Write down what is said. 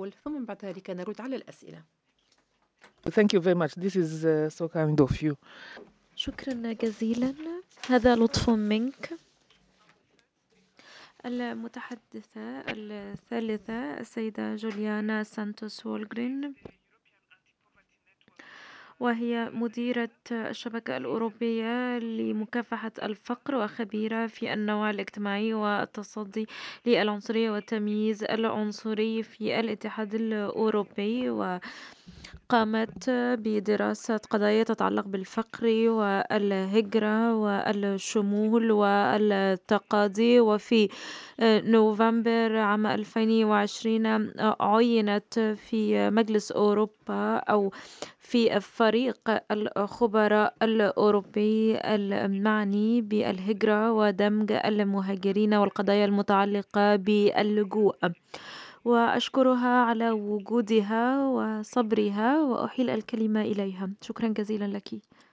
الأول، ثم بعد ذلك نرد على الأسئلة. Thank you very much. This is so kind of you. شكرا جزيلا، هذا لطف منك. المتحدثة الثالثة السيدة جوليانا سانتوس وولغرين، وهي مديرة الشبكة الأوروبية لمكافحة الفقر وخبيرة في النوع الاجتماعي والتصدي للعنصرية والتمييز العنصري في الاتحاد الأوروبي، قامت بدراسة قضايا تتعلق بالفقر والهجرة والشمول والتقاضي. وفي نوفمبر عام 2020 عينت في مجلس أوروبا أو في فريق الخبراء الأوروبي المعني بالهجرة ودمج المهاجرين والقضايا المتعلقة باللجوء، وأشكرها على وجودها وصبرها، وأحيل الكلمة إليها. شكرا جزيلا لك.